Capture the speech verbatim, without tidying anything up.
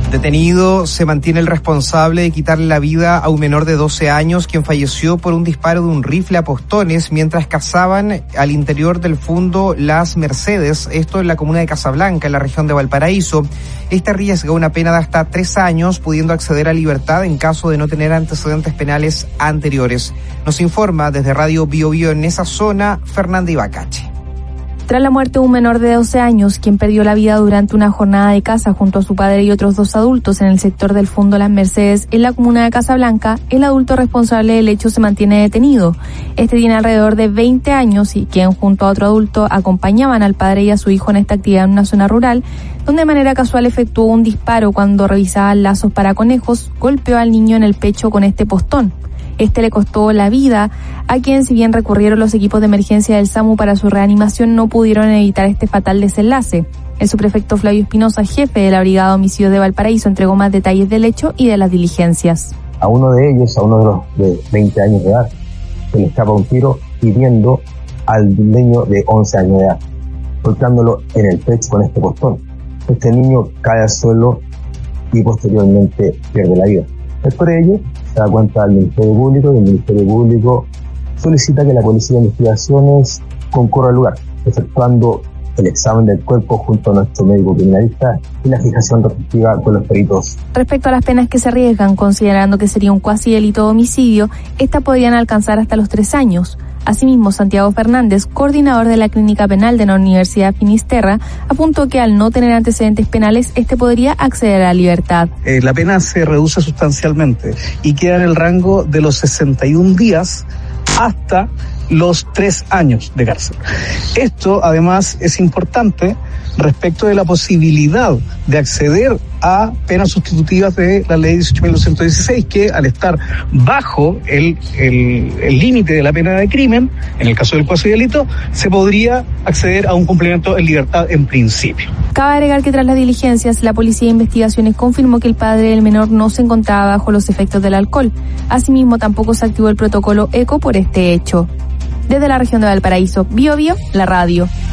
Detenido se mantiene el responsable de quitarle la vida a un menor de doce años, quien falleció por un disparo de un rifle a postones mientras cazaban al interior del fundo Las Mercedes, esto en la comuna de Casablanca, en la región de Valparaíso. Este arriesga una pena de hasta tres años, pudiendo acceder a libertad en caso de no tener antecedentes penales anteriores. Nos informa desde Radio Bio Bio en esa zona, Fernanda Ibacache. Tras la muerte de un menor de doce años, quien perdió la vida durante una jornada de caza junto a su padre y otros dos adultos en el sector del Fundo Las Mercedes, en la comuna de Casablanca, el adulto responsable del hecho se mantiene detenido. Este tiene alrededor de veinte años y quien junto a otro adulto acompañaban al padre y a su hijo en esta actividad en una zona rural, donde de manera casual efectuó un disparo cuando revisaban lazos para conejos, golpeó al niño en el pecho con este postón. Este le costó la vida a quien, si bien recurrieron los equipos de emergencia del SAMU para su reanimación, no pudieron evitar este fatal desenlace. El subprefecto Flavio Espinosa, jefe de la Brigada de Homicidios de Valparaíso, entregó más detalles del hecho y de las diligencias. A uno de ellos, a uno de los de veinte años de edad, se le escapa un tiro hiriendo al niño de once años de edad, golpeándolo en el pecho con este postón. Este niño cae al suelo y posteriormente pierde la vida. Es por ello se da cuenta al Ministerio Público y el Ministerio Público solicita que la Policía de Investigaciones concurra al lugar, efectuando el examen del cuerpo junto a nuestro médico criminalista y la fijación respectiva con los peritos. Respecto a las penas que se arriesgan, considerando que sería un cuasi delito de homicidio, estas podrían alcanzar hasta los tres años. Asimismo, Santiago Fernández, coordinador de la Clínica Penal de la Universidad Finisterra, apuntó que al no tener antecedentes penales, este podría acceder a la libertad. Eh, la pena se reduce sustancialmente y queda en el rango de los sesenta y un días hasta los tres años de cárcel. Esto, además, es importante respecto de la posibilidad de acceder a penas sustitutivas de la ley dieciocho mil doscientos dieciséis, que al estar bajo el el el límite de la pena de crimen, en el caso del cuasi delito, se podría acceder a un cumplimiento en libertad en principio. Cabe agregar que tras las diligencias, la Policía de Investigaciones confirmó que el padre del menor no se encontraba bajo los efectos del alcohol. Asimismo, tampoco se activó el protocolo ECO por este hecho. Desde la región de Valparaíso, Bio Bio, la radio.